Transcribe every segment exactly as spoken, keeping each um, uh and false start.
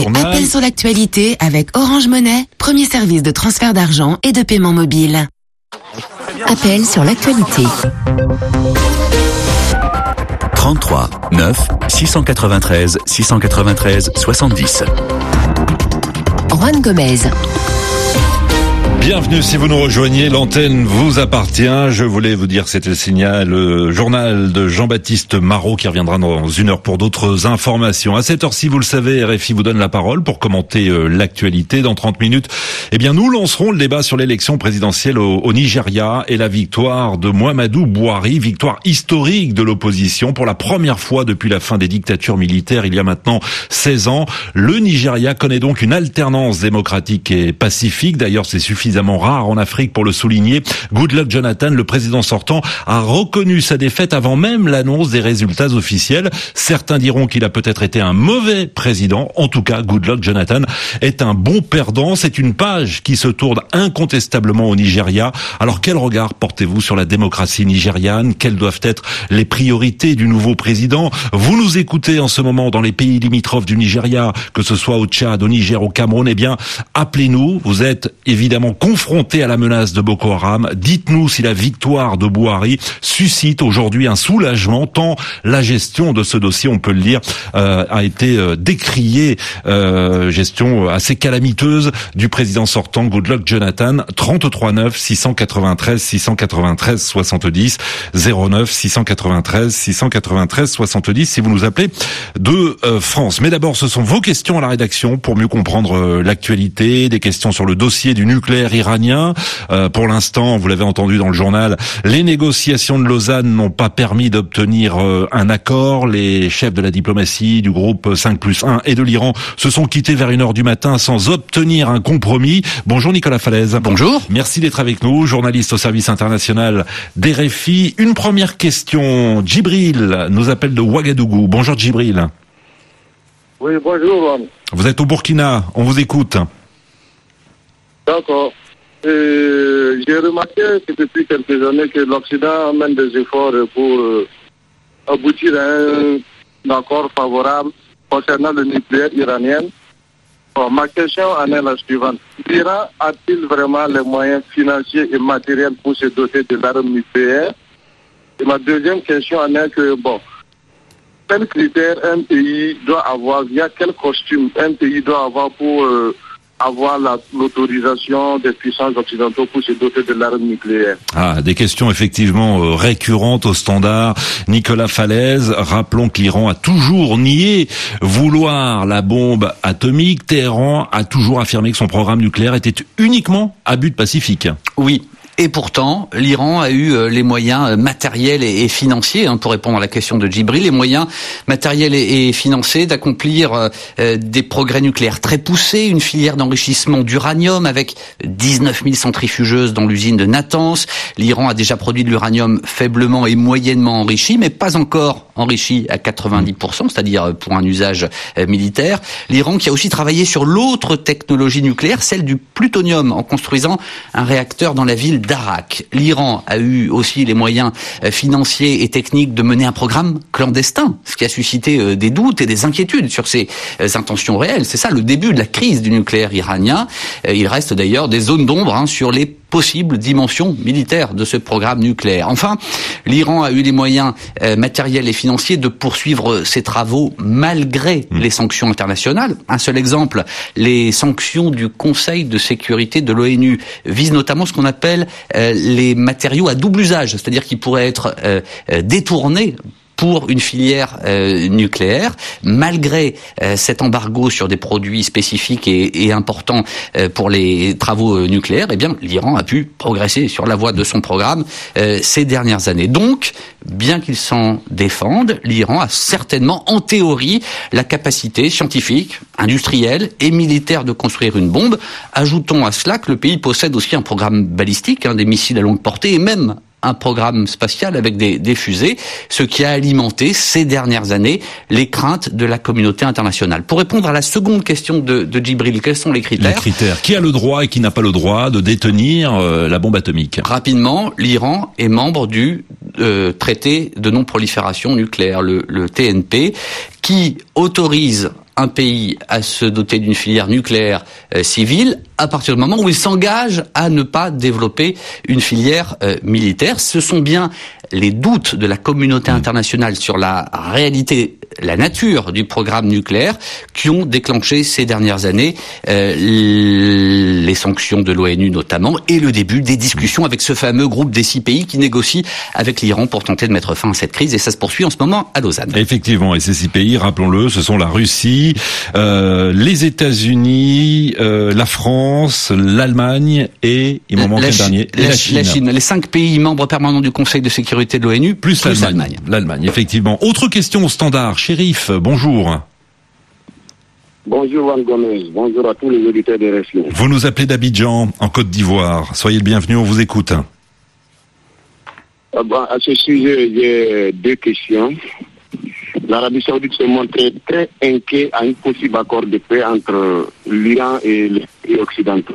journal. Appel sur l'actualité avec Orange Monnaie, premier service de transfert d'argent et de paiement mobile. Appel sur l'actualité. trente-trois neuf six cent quatre-vingt-treize six cent quatre-vingt-treize soixante-dix. Juan Gomez. Bienvenue si vous nous rejoignez, l'antenne vous appartient. Je voulais vous dire que c'était le signal, le journal de Jean-Baptiste Marot qui reviendra dans une heure pour d'autres informations. À cette heure-ci, vous le savez, R F I vous donne la parole pour commenter euh, l'actualité. Dans trente minutes, eh bien, nous lancerons le débat sur l'élection présidentielle au, au Nigeria et la victoire de Muhammadu Buhari, victoire historique de l'opposition pour la première fois depuis la fin des dictatures militaires il y a maintenant seize ans. Le Nigeria connaît donc une alternance démocratique et pacifique. D'ailleurs, c'est suffisant suffisamment rare en Afrique pour le souligner. Goodluck Jonathan, le président sortant, a reconnu sa défaite avant même l'annonce des résultats officiels. Certains diront qu'il a peut-être été un mauvais président. En tout cas, Goodluck Jonathan est un bon perdant. C'est une page qui se tourne incontestablement au Nigeria. Alors, quel regard portez-vous sur la démocratie nigériane? Quelles doivent être les priorités du nouveau président? Vous nous écoutez en ce moment dans les pays limitrophes du Nigeria, que ce soit au Tchad, au Niger, au Cameroun. Eh bien, appelez-nous. Vous êtes évidemment confronté à la menace de Boko Haram. Dites-nous si la victoire de Buhari suscite aujourd'hui un soulagement, tant la gestion de ce dossier, on peut le dire, euh, a été euh, décriée, euh, gestion assez calamiteuse du président sortant Goodluck Jonathan. Trente-trois neuf six cent quatre-vingt-treize six cent quatre-vingt-treize soixante-dix, zéro neuf six cent quatre-vingt-treize six cent quatre-vingt-treize soixante-dix si vous nous appelez de euh, France. Mais d'abord, ce sont vos questions à la rédaction pour mieux comprendre euh, l'actualité, des questions sur le dossier du nucléaire iranien. Euh, pour l'instant, vous l'avez entendu dans le journal, les négociations de Lausanne n'ont pas permis d'obtenir euh, un accord. Les chefs de la diplomatie du groupe cinq plus un et de l'Iran se sont quittés vers une heure du matin sans obtenir un compromis. Bonjour Nicolas Falaise. Bonjour. Merci d'être avec nous, journaliste au service international d'R F I. Une première question. Djibril nous appelle de Ouagadougou. Bonjour Djibril. Oui, bonjour. Vous êtes au Burkina, on vous écoute. D'accord. Euh, j'ai remarqué que depuis quelques années que l'Occident mène des efforts pour euh, aboutir à un, un accord favorable concernant le nucléaire iranien. Bon, ma question en est la suivante. L'Iran a-t-il vraiment les moyens financiers et matériels pour se doter de l'arme nucléaire? Et ma deuxième question en est que, bon, quels critères un pays doit avoir, via quel costume un pays doit avoir pour... Euh, avoir la, l'autorisation des puissances occidentaux pour se doter de l'arme nucléaire. Ah, des questions effectivement euh, récurrentes au standard. Nicolas Falaise, rappelons que l'Iran a toujours nié vouloir la bombe atomique. Téhéran a toujours affirmé que son programme nucléaire était uniquement à but pacifique. Oui. Et pourtant, l'Iran a eu les moyens matériels et financiers, hein, pour répondre à la question de Djibril, les moyens matériels et financiers d'accomplir euh, des progrès nucléaires très poussés, une filière d'enrichissement d'uranium avec dix-neuf mille centrifugeuses dans l'usine de Natanz. L'Iran a déjà produit de l'uranium faiblement et moyennement enrichi, mais pas encore enrichi à quatre-vingt-dix pour cent, c'est-à-dire pour un usage euh, militaire. L'Iran qui a aussi travaillé sur l'autre technologie nucléaire, celle du plutonium, en construisant un réacteur dans la ville d'Arak. L'Iran a eu aussi les moyens financiers et techniques de mener un programme clandestin, ce qui a suscité des doutes et des inquiétudes sur ses intentions réelles. C'est ça le début de la crise du nucléaire iranien. Il reste d'ailleurs des zones d'ombre hein, sur les possibles dimensions militaires de ce programme nucléaire. Enfin, l'Iran a eu les moyens euh, matériels et financiers de poursuivre ses travaux malgré mmh. les sanctions internationales. Un seul exemple, les sanctions du Conseil de sécurité de l'ONU visent notamment ce qu'on appelle euh, les matériaux à double usage, c'est-à-dire qui pourraient être euh, euh, détournés pour une filière euh, nucléaire. Malgré euh, cet embargo sur des produits spécifiques et, et importants euh, pour les travaux euh, nucléaires, eh bien, l'Iran a pu progresser sur la voie de son programme euh, ces dernières années. Donc, bien qu'il s'en défende, l'Iran a certainement, en théorie, la capacité scientifique, industrielle et militaire de construire une bombe. Ajoutons à cela que le pays possède aussi un programme balistique, hein, des missiles à longue portée et même un programme spatial avec des, des fusées, ce qui a alimenté ces dernières années les craintes de la communauté internationale. Pour répondre à la seconde question de, de Djibril, quels sont les critères ? Les critères. Qui a le droit et qui n'a pas le droit de détenir euh, la bombe atomique ? Rapidement, l'Iran est membre du euh, traité de non-prolifération nucléaire, le, le T N P, qui autorise un pays à se doter d'une filière nucléaire euh, civile à partir du moment où il s'engage à ne pas développer une filière euh, militaire. Ce sont bien les doutes de la communauté internationale sur la réalité, la nature du programme nucléaire qui ont déclenché ces dernières années euh, les sanctions de l'ONU notamment et le début des discussions avec ce fameux groupe des six pays qui négocie avec l'Iran pour tenter de mettre fin à cette crise, et ça se poursuit en ce moment à Lausanne. Effectivement, et ces six pays, rappelons-le, ce sont la Russie, euh, les États-Unis, euh, la France, l'Allemagne et, il m'en manque un dernier, et la, la Chine. La Chine. Les cinq pays membres permanents du Conseil de sécurité de l'ONU, plus, plus l'Allemagne. l'Allemagne. L'Allemagne, effectivement. Autre question au standard. Chérif, bonjour. Bonjour Juan Gomez, bonjour à tous les auditeurs de R F I. Vous nous appelez d'Abidjan, en Côte d'Ivoire. Soyez le bienvenu, on vous écoute. Ah ben, à ce sujet, j'ai deux questions. L'Arabie Saoudite se montrait très inquiet à un possible accord de paix entre l'Iran et les pays occidentaux.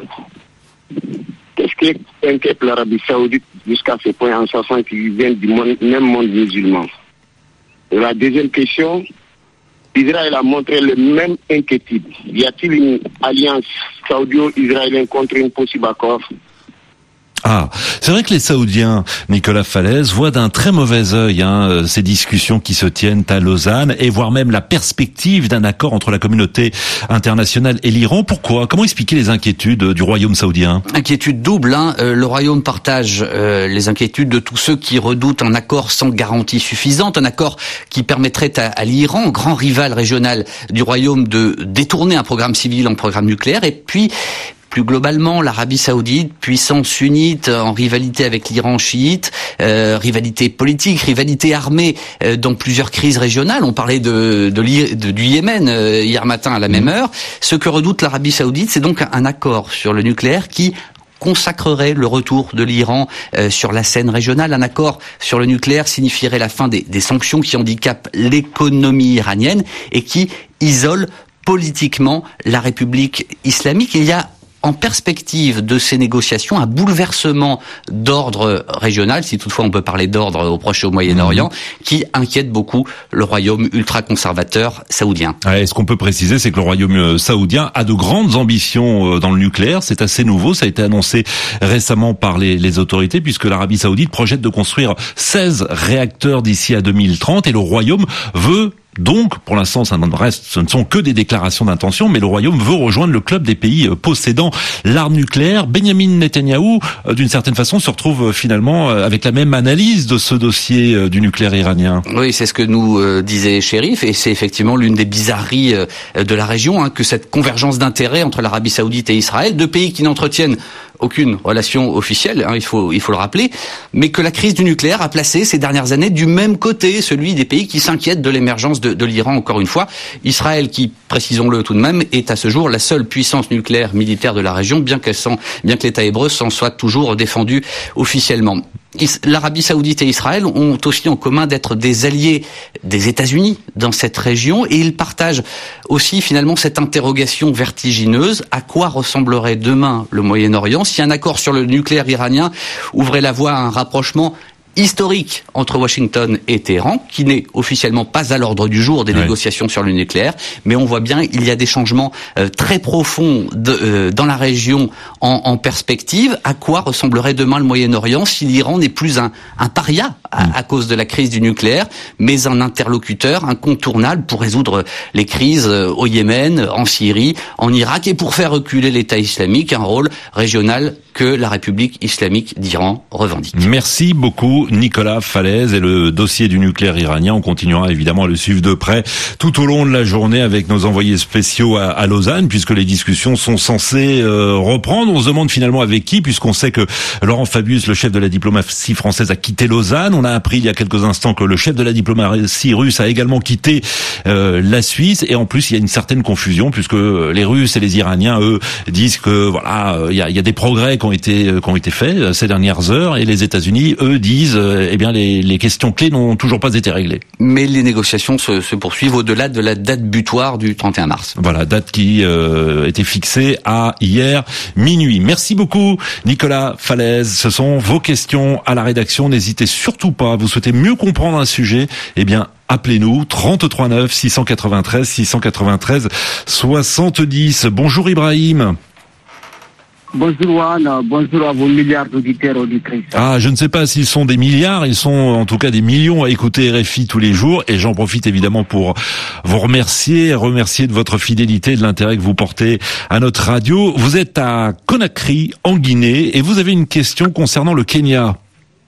Qu'est-ce qui inquiète l'Arabie Saoudite jusqu'à ce point, en sachant qu'ils viennent du monde, même monde musulman? Et la deuxième question, Israël a montré le même inquiétude. Y a-t-il une alliance saoudio-israélienne contre un possible accord? Ah, c'est vrai que les Saoudiens, Nicolas Falaise, voient d'un très mauvais œil hein, ces discussions qui se tiennent à Lausanne et voire même la perspective d'un accord entre la communauté internationale et l'Iran. Pourquoi? Comment expliquer les inquiétudes du royaume saoudien? Inquiétude double. Hein. Euh, le royaume partage euh, les inquiétudes de tous ceux qui redoutent un accord sans garantie suffisante, un accord qui permettrait à, à l'Iran, grand rival régional du royaume, de détourner un programme civil en programme nucléaire. Et puis, plus globalement, l'Arabie Saoudite, puissance sunnite en rivalité avec l'Iran chiite, euh, rivalité politique, rivalité armée euh, dans plusieurs crises régionales. On parlait de, de, de du Yémen euh, hier matin à la même heure. Ce que redoute l'Arabie Saoudite, c'est donc un accord sur le nucléaire qui consacrerait le retour de l'Iran euh, sur la scène régionale. Un accord sur le nucléaire signifierait la fin des, des sanctions qui handicapent l'économie iranienne et qui isolent politiquement la République islamique. Il y a en perspective de ces négociations, un bouleversement d'ordre régional, si toutefois on peut parler d'ordre au Proche et au Moyen-Orient, mmh. qui inquiète beaucoup le royaume ultra-conservateur saoudien. Ouais, ce qu'on peut préciser, c'est que le royaume saoudien a de grandes ambitions dans le nucléaire. C'est assez nouveau, ça a été annoncé récemment par les, les autorités, puisque l'Arabie saoudite projette de construire seize réacteurs d'ici à deux mille trente, et le royaume veut donc, pour l'instant, ça ne reste, ce ne sont que des déclarations d'intention, mais le Royaume veut rejoindre le club des pays possédant l'arme nucléaire. Benjamin Netanyahou, d'une certaine façon, se retrouve finalement avec la même analyse de ce dossier du nucléaire iranien. Oui, c'est ce que nous euh, disait Chérif, et c'est effectivement l'une des bizarreries euh, de la région, hein, que cette convergence d'intérêts entre l'Arabie Saoudite et Israël, deux pays qui n'entretiennent aucune relation officielle, hein, il faut il faut le rappeler, mais que la crise du nucléaire a placé ces dernières années du même côté, celui des pays qui s'inquiètent de l'émergence de, de l'Iran, encore une fois. Israël, qui, précisons-le tout de même, est à ce jour la seule puissance nucléaire militaire de la région, bien qu'elle s'en, bien que l'État hébreu s'en soit toujours défendu officiellement. L'Arabie Saoudite et Israël ont aussi en commun d'être des alliés des États-Unis dans cette région, et ils partagent aussi finalement cette interrogation vertigineuse: à quoi ressemblerait demain le Moyen-Orient si un accord sur le nucléaire iranien ouvrait la voie à un rapprochement historique entre Washington et Téhéran, qui n'est officiellement pas à l'ordre du jour des ouais. négociations sur le nucléaire, mais on voit bien il y a des changements euh, très profonds de, euh, dans la région en, en perspective. À quoi ressemblerait demain le Moyen-Orient si l'Iran n'est plus un, un paria à, à cause de la crise du nucléaire, mais un interlocuteur incontournable pour résoudre les crises au Yémen, en Syrie, en Irak, et pour faire reculer l'État islamique, un rôle régional que la République islamique d'Iran revendique. Merci beaucoup Nicolas Falaise, et le dossier du nucléaire iranien, on continuera évidemment à le suivre de près tout au long de la journée avec nos envoyés spéciaux à, à Lausanne, puisque les discussions sont censées euh, reprendre. On se demande finalement avec qui, puisqu'on sait que Laurent Fabius, le chef de la diplomatie française, a quitté Lausanne. On a appris il y a quelques instants que le chef de la diplomatie russe a également quitté euh, la Suisse, et en plus il y a une certaine confusion, puisque les Russes et les Iraniens, eux, disent que voilà, il y a, il y a des progrès qui ont été qui ont été faits ces dernières heures, et les États-Unis, eux, disent eh bien les, les questions clés n'ont toujours pas été réglées. Mais les négociations se, se poursuivent au-delà de la date butoir du trente et un mars. Voilà, date qui euh, était fixée à hier minuit. Merci beaucoup Nicolas Falaise. Ce sont vos questions à la rédaction. N'hésitez surtout pas. Vous souhaitez mieux comprendre un sujet, eh bien appelez-nous trente-trois neuf six cent quatre-vingt-treize six cent quatre-vingt-treize soixante-dix. Bonjour Ibrahim. Bonjour Juan, bonjour à vos milliards d'auditeurs et auditrices. Ah, je ne sais pas s'ils sont des milliards, ils sont en tout cas des millions à écouter R F I tous les jours, et j'en profite évidemment pour vous remercier, remercier de votre fidélité, de l'intérêt que vous portez à notre radio. Vous êtes à Conakry, en Guinée, et vous avez une question concernant le Kenya.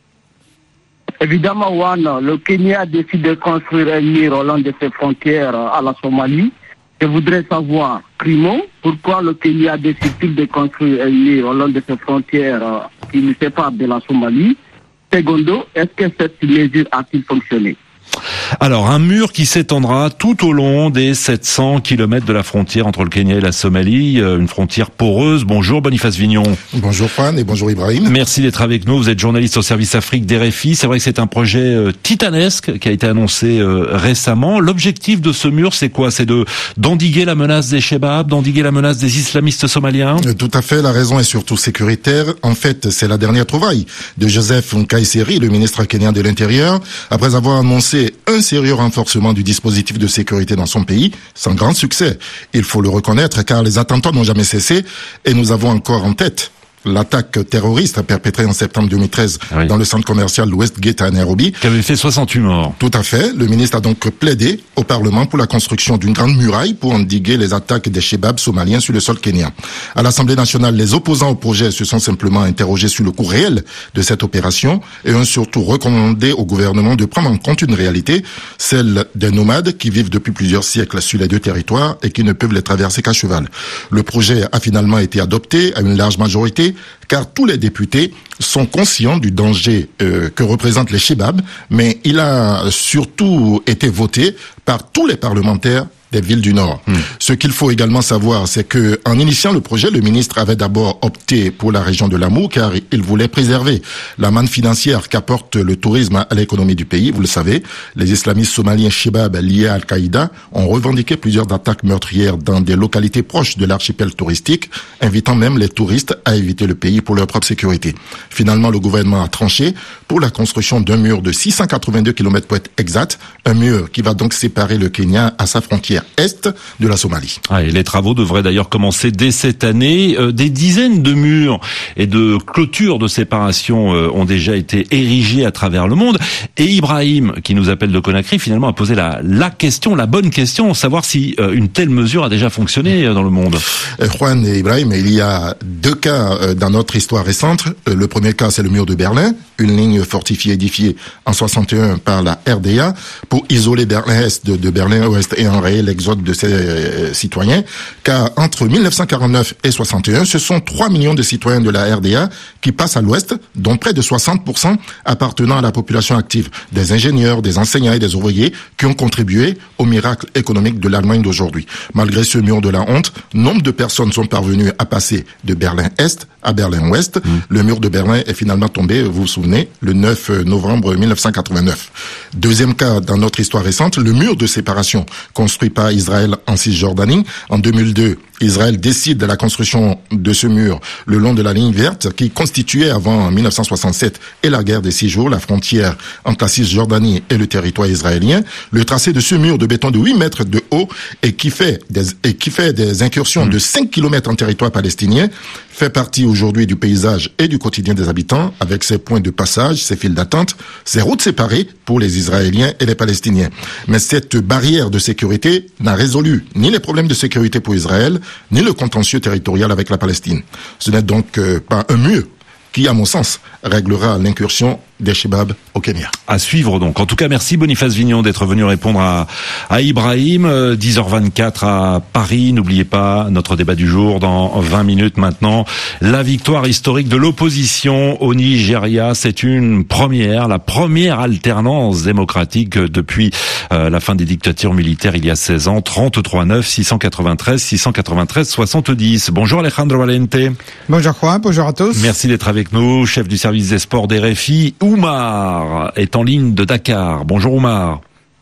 Évidemment Juan, le Kenya décide de construire un mur au long de ses frontières à la Somalie. Je voudrais savoir, primo, pourquoi le Kenya décide-t-il de construire un mur au long de ses frontières euh, qui nous séparent de la Somalie? Secondo, est-ce que cette mesure a-t-il fonctionné? Alors, un mur qui s'étendra tout au long des sept cents kilomètres de la frontière entre le Kenya et la Somalie, une frontière poreuse. Bonjour Boniface Vignon. Bonjour Juan et bonjour Ibrahim. Merci d'être avec nous. Vous êtes journaliste au service Afrique d'R F I. C'est vrai que c'est un projet euh, titanesque qui a été annoncé euh, récemment. L'objectif de ce mur, c'est quoi? C'est de d'endiguer la menace des Shebabs, d'endiguer la menace des islamistes somaliens? euh, Tout à fait, la raison est surtout sécuritaire. En fait, c'est la dernière trouvaille de Joseph Nkaiseri, le ministre kenyan de l'Intérieur, après avoir annoncé un sérieux renforcement du dispositif de sécurité dans son pays, sans grand succès. Il faut le reconnaître, car les attentats n'ont jamais cessé, et nous avons encore en tête l'attaque terroriste perpétrée en septembre deux mille treize oui. dans le centre commercial Westgate à Nairobi. Qui avait fait soixante-huit morts. Tout à fait. Le ministre a donc plaidé au Parlement pour la construction d'une grande muraille pour endiguer les attaques des Shebabs somaliens sur le sol kenyan. À l'Assemblée nationale, les opposants au projet se sont simplement interrogés sur le coût réel de cette opération et ont surtout recommandé au gouvernement de prendre en compte une réalité, celle des nomades qui vivent depuis plusieurs siècles sur les deux territoires et qui ne peuvent les traverser qu'à cheval. Le projet a finalement été adopté à une large majorité, car tous les députés sont conscients du danger euh, que représentent les Shebabs, mais il a surtout été voté par tous les parlementaires des villes du Nord. Mmh. Ce qu'il faut également savoir, c'est que en initiant le projet, le ministre avait d'abord opté pour la région de Lamu, car il voulait préserver la manne financière qu'apporte le tourisme à l'économie du pays. Vous le savez, les islamistes somaliens Shebab liés à Al-Qaïda ont revendiqué plusieurs attaques meurtrières dans des localités proches de l'archipel touristique, invitant même les touristes à éviter le pays pour leur propre sécurité. Finalement, le gouvernement a tranché pour la construction d'un mur de six cent quatre-vingt-deux kilomètres pour être exact, un mur qui va donc séparer le Kenya à sa frontière est de la Somalie. Ah, et les travaux devraient d'ailleurs commencer dès cette année. Euh, des dizaines de murs et de clôtures de séparation euh, ont déjà été érigés à travers le monde. Et Ibrahim, qui nous appelle de Conakry, finalement a posé la, la question, la bonne question, savoir si euh, une telle mesure a déjà fonctionné euh, dans le monde. Euh, Juan et Ibrahim, il y a deux cas euh, dans notre histoire récente. Euh, le premier cas, c'est le mur de Berlin, une ligne fortifiée édifiée en soixante et un par la R D A pour isoler Berlin-Est de, de Berlin-Ouest et enrayer l'exode de ses euh, citoyens, car entre mille neuf cent quarante-neuf et soixante et un, ce sont trois millions de citoyens de la R D A qui passent à l'Ouest, dont près de soixante pour cent appartenant à la population active, des ingénieurs, des enseignants et des ouvriers qui ont contribué au miracle économique de l'Allemagne d'aujourd'hui. Malgré ce mur de la honte, nombre de personnes sont parvenues à passer de Berlin-Est à Berlin-Ouest. Mmh. Le mur de Berlin est finalement tombé, vous vous souvenez, le neuf novembre mille neuf cent quatre-vingt-neuf. Deuxième cas dans notre histoire récente, le mur de séparation construit par Israël en Cisjordanie. En deux mille deux, Israël décide de la construction de ce mur le long de la ligne verte qui constituait avant mille neuf cent soixante-sept et la guerre des six jours la frontière entre la Cisjordanie et le territoire israélien. Le tracé de ce mur de béton de huit mètres de haut et qui fait des, et qui fait des incursions mmh. de cinq kilomètres en territoire palestinien fait partie aujourd'hui du paysage et du quotidien des habitants avec ses points de passage, ses files d'attente, ses routes séparées pour les Israéliens et les Palestiniens. Mais cette barrière de sécurité n'a résolu ni les problèmes de sécurité pour Israël, ni le contentieux territorial avec la Palestine. Ce n'est donc euh, pas un mur qui, à mon sens, réglera l'incursion des Shebabs au Kenya. À suivre donc. En tout cas, merci Boniface Vignon d'être venu répondre à, à Ibrahim. Euh, dix heures vingt-quatre à Paris. N'oubliez pas notre débat du jour dans vingt minutes maintenant. La victoire historique de l'opposition au Nigeria, c'est une première, la première alternance démocratique depuis euh, la fin des dictatures militaires il y a seize ans. trente-trois neuf six cent quatre-vingt-treize six cent quatre-vingt-treize soixante-dix. Bonjour Alejandro Valente. Bonjour Juan, bonjour à tous. Merci d'être avec nous, chef du service des sports d'R F I. Oumar est en ligne de Dakar. Bonjour Oumar.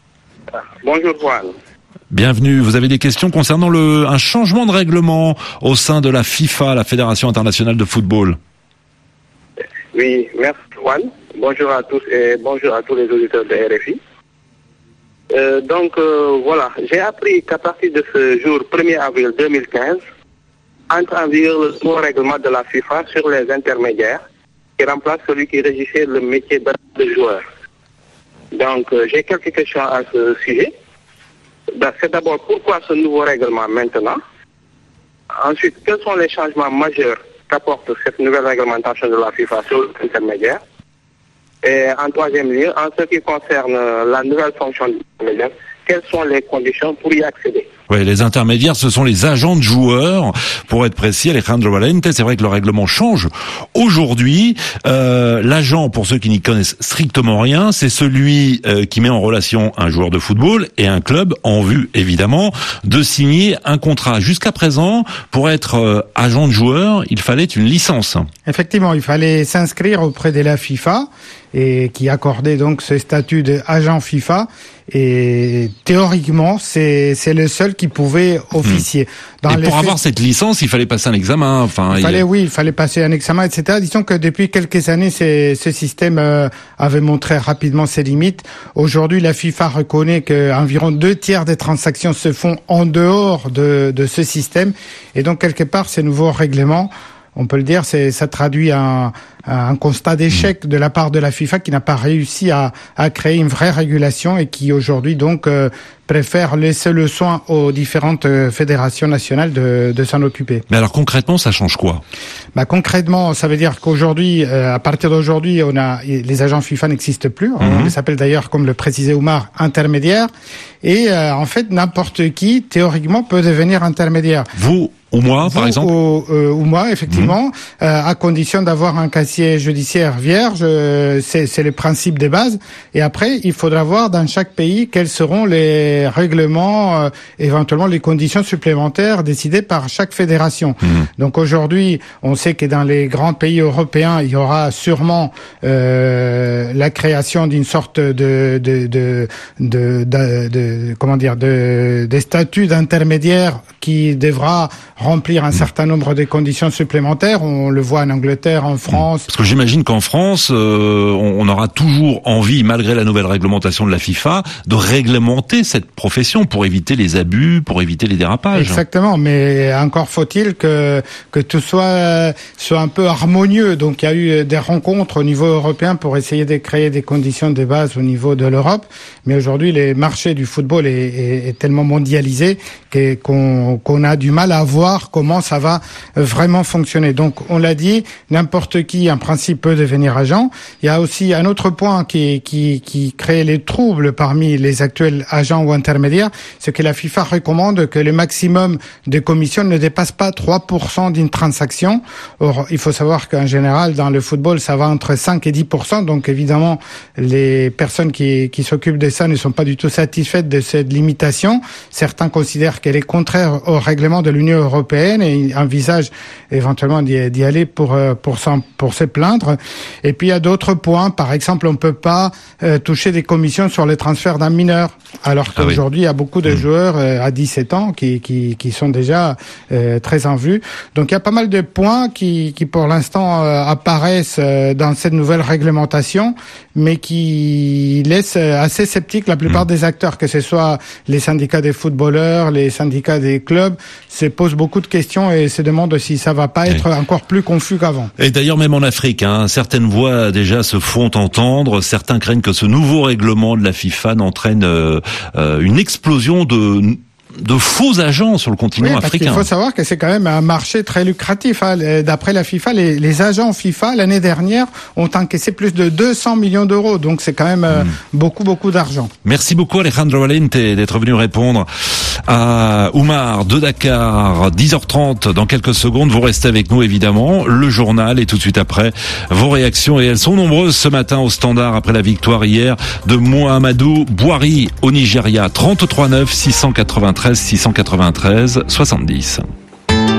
Bonjour Juan. Bienvenue. Vous avez des questions concernant le, un changement de règlement au sein de la FIFA, la Fédération internationale de football. Oui, merci Juan. Bonjour à tous et bonjour à tous les auditeurs de R F I. Euh, donc euh, voilà, j'ai appris qu'à partir de ce jour premier avril deux mille quinze, entre en vigueur le nouveau règlement de la FIFA sur les intermédiaires qui remplace celui qui régissait le métier de joueur. Donc euh, j'ai quelques questions à ce sujet. C'est d'abord pourquoi ce nouveau règlement maintenant? Ensuite, quels sont les changements majeurs qu'apporte cette nouvelle réglementation de la FIFA sur les intermédiaires? Et en troisième lieu, en ce qui concerne la nouvelle fonction du intermédiaire, quelles sont les conditions pour y accéder? Oui, les intermédiaires, ce sont les agents de joueurs. Pour être précis, Alejandro Valente, c'est vrai que le règlement change. Aujourd'hui, euh, l'agent, pour ceux qui n'y connaissent strictement rien, c'est celui euh, qui met en relation un joueur de football et un club en vue, évidemment, de signer un contrat. Jusqu'à présent, pour être euh, agent de joueur, il fallait une licence. Effectivement, il fallait s'inscrire auprès de la FIFA et qui accordait donc ce statut d'agent FIFA. Et théoriquement, c'est c'est le seul qui pouvait officier. Dans et pour faits, avoir cette licence, il fallait passer un examen. Enfin, il fallait, il... oui, il fallait passer un examen, et cetera. Disons que depuis quelques années, c'est, ce système euh, avait montré rapidement ses limites. Aujourd'hui, la FIFA reconnaît qu'environ deux tiers des transactions se font en dehors de, de ce système. Et donc, quelque part, ces nouveaux règlements, on peut le dire, c'est, ça traduit un, un constat d'échec de la part de la FIFA qui n'a pas réussi à, à créer une vraie régulation et qui aujourd'hui donc euh, préfère laisser le soin aux différentes euh, fédérations nationales de, de s'en occuper. Mais alors concrètement, ça change quoi? Bah concrètement, ça veut dire qu'aujourd'hui, euh, à partir d'aujourd'hui, on a les agents FIFA n'existent plus. Mm-hmm. On les appelle d'ailleurs, comme le précisait Oumar, intermédiaires. Et euh, en fait, n'importe qui théoriquement peut devenir intermédiaire. Vous ou moi, Vous, par exemple ou, euh, ou moi, effectivement, mmh. euh, à condition d'avoir un casier judiciaire vierge, euh, c'est, c'est le principe de base. Et après, il faudra voir dans chaque pays quels seront les règlements, euh, éventuellement les conditions supplémentaires décidées par chaque fédération. Mmh. Donc aujourd'hui, on sait que dans les grands pays européens, il y aura sûrement euh, la création d'une sorte de, de, de, de, de, de comment dire, de, de statut d'intermédiaire qui devra remplir un certain nombre de conditions supplémentaires. On le voit en Angleterre, en France. Parce que j'imagine qu'en France, euh, on aura toujours envie, malgré la nouvelle réglementation de la FIFA, de réglementer cette profession pour éviter les abus, pour éviter les dérapages. Exactement, mais encore faut-il que que tout soit soit un peu harmonieux. Donc il y a eu des rencontres au niveau européen pour essayer de créer des conditions de base au niveau de l'Europe. Mais aujourd'hui, le marché du football est, est, est tellement mondialisé que, qu'on, qu'on a du mal à voir comment ça va vraiment fonctionner. Donc, on l'a dit, n'importe qui, en principe, peut devenir agent. Il y a aussi un autre point qui, qui, qui crée les troubles parmi les actuels agents ou intermédiaires, c'est que la FIFA recommande que le maximum de commissions ne dépasse pas trois pour cent d'une transaction. Or, il faut savoir qu'en général, dans le football, ça va entre cinq et dix pour cent. Donc, évidemment, les personnes qui, qui s'occupent de ça ne sont pas du tout satisfaites de cette limitation. Certains considèrent qu'elle est contraire au règlement de l'Union européenne et envisagent éventuellement d'y, d'y aller pour pour s'en, pour se plaindre. Et puis il y a d'autres points. Par exemple, on peut pas euh, toucher des commissions sur les transferts d'un mineur, alors qu'aujourd'hui ah oui. il y a beaucoup de mmh. joueurs euh, à dix-sept ans qui qui qui sont déjà euh, très en vue. Donc il y a pas mal de points qui qui pour l'instant euh, apparaissent euh, dans cette nouvelle réglementation, mais qui laissent assez sceptiques la plupart mmh. des acteurs, que ce soit les syndicats des footballeurs, les syndicats des clubs, se posent beaucoup de questions et se demandent si ça va pas être oui. encore plus confus qu'avant. Et d'ailleurs, même en Afrique, hein, certaines voix déjà se font entendre. Certains craignent que ce nouveau règlement de la FIFA n'entraîne euh, euh, une explosion de de faux agents sur le continent oui, parce africain. Il faut savoir que c'est quand même un marché très lucratif. Hein. D'après la FIFA, les, les agents FIFA, l'année dernière, ont encaissé plus de deux cents millions d'euros. Donc c'est quand même mm. euh, beaucoup, beaucoup d'argent. Merci beaucoup Alejandro Valente d'être venu répondre à Oumar de Dakar. dix heures trente, dans quelques secondes, vous restez avec nous évidemment. Le journal et tout de suite après, vos réactions. Et elles sont nombreuses ce matin au Standard après la victoire hier de Muhammadu Buhari au Nigeria. trente-trois neuf, six cent quatre-vingt-treize, six cent quatre-vingt-treize, soixante-dix.